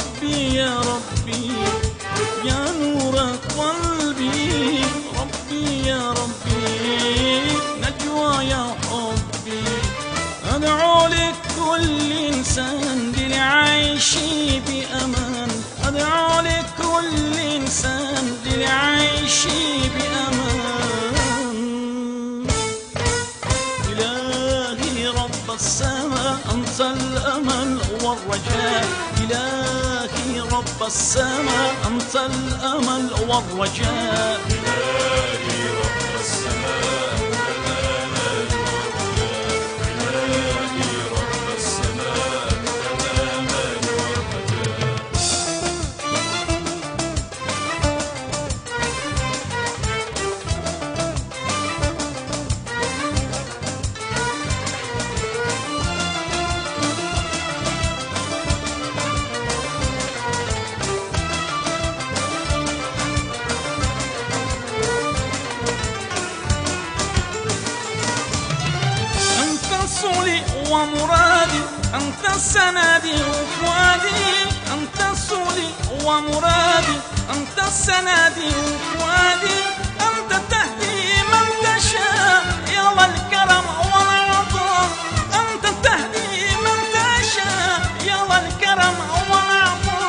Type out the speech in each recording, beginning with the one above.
ربي يا ربي يا نور قلبي، ربي يا ربي نجوى يا حبي. أدعو لكل إنسان للعيش بأمان، أدعو لكل إنسان للعيش بأمان. إلهي رب السماء أنت الأمل والرجاء، إلهي رب السماء أنت الأمل والرجاء. إلهي رب السماء أنت الأمل والرجاء، إلهي رب السماء أنت الأمل والرجاء. صولي ومرادي أنت سندي وفؤادي، أنت صولي ومرادي أنت سندي وفؤادي. أنت تهدي من تشاء يا ذا الكرم والعطاء، أنت تهدي من تشاء يا ذا الكرم والعطاء.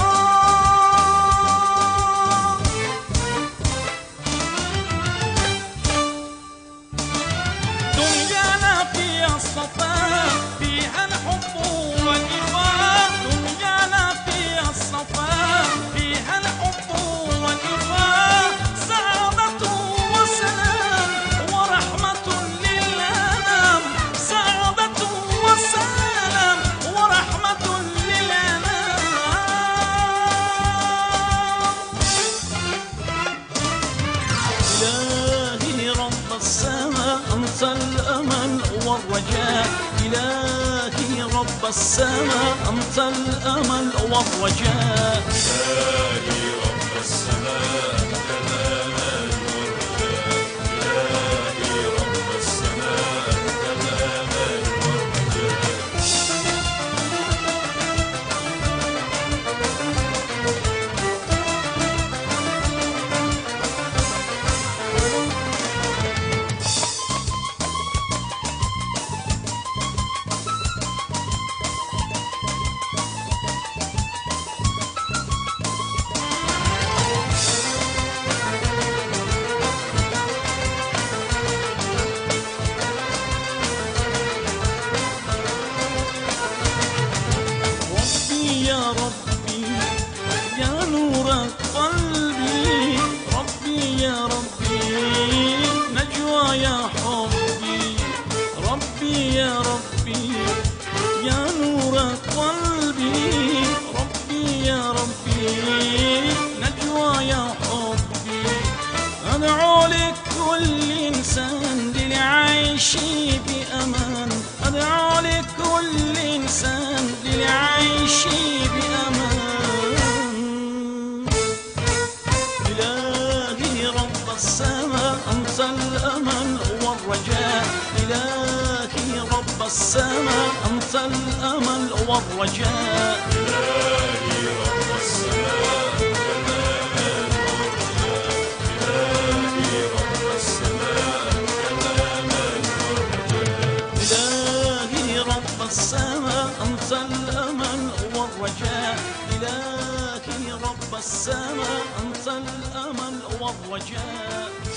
دنيانا فيها الصفاء فيها الحب والإخاء، دنيانا فيها الصفاء فيها الحب والإخاء. سعادة وسلام ورحمة للأنام، سعادة وسلام ورحمة للأنام. إلهي رب السماء أنت الأمل والرجاء، إلهي رب السماء أنت الأمل والرجاء. إلهي رب السماء أنت الأمل والرجاء، إلهي رب السماء أنت الأمل والرجاء. ربي يا ربي يا نور قلبي، ربي يا ربي نجوى يا حبي. ربي يا ربي يا نور قلبي، ربي يا ربي نجوى يا حبي. أدعو لكل إنسان للعيش بأمان، أدعو لكل إنسان للعيش بأمان. إلهي رب السماء أنت الأمل والرجاء، إلهي رب السماء أنت الأمل والرجاء. إلهي رب السماء أنت الأمل والرجاء، إلهي رب السماء أنت الأمل والرجاء. إلهي رب السماء أنت الأمل والرجاء، إلهي رب السماء أنت الأمل والرجاء.